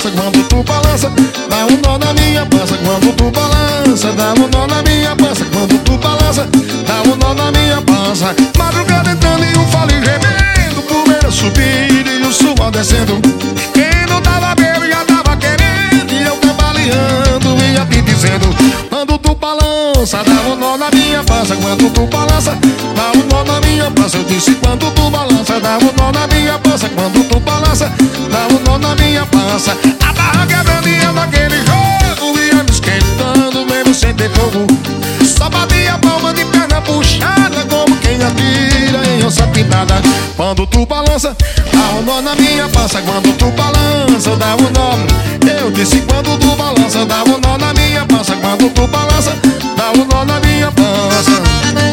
pança quando tu balança. Dá um nó na minha pança quando tu balança. Dá um nó na minha pança quando tu balança. Dá um nó na minha pança. Madrugada entrando e um fole gemendo, poeira subindo e o suor descendo. Quem não tava bebo já tava querendo, e eu cambaleando ia te dizendo. Quando tu balança, dá um nó na minha pança. Quando tu balança, dá um nó na minha pança. Eu disse quando tu balança, dá um nó na minha pança. Quando tu balança, dá um nó na minha pança. A barra quebrando e eu naquele jogo, ia me esquentando mesmo sem ter fogo. Só batia a palma de perna puxada, como quem atira em onça pintada. Quando tu balança, dá um nó na minha pança. Quando tu balança, dá um nó. Eu disse quando tu balança, dá um nó na minha pança. Quando tu balança, dá um nó na minha pança.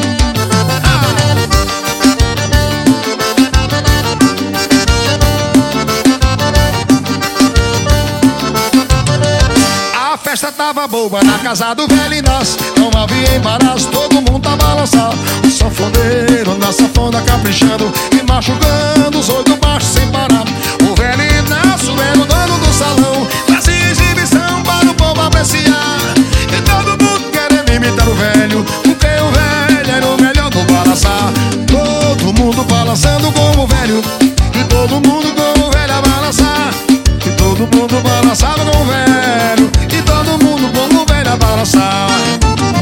A festa tava boa na casa do velho e nós não havia embaraço, todo mundo tava balançando. O sanfoneiro na sanfona caprichando e machucando os oito baixos sem parar. O velho Inácio era o dono do salão, fazia exibição para o povo apreciar. E todo mundo querendo imitar o velho, porque o velho era o melhor do balançar. Todo mundo balançando como o velho, e todo mundo como o velho a balançar. E todo mundo balançava com o velho, e todo mundo como o velho a balançar.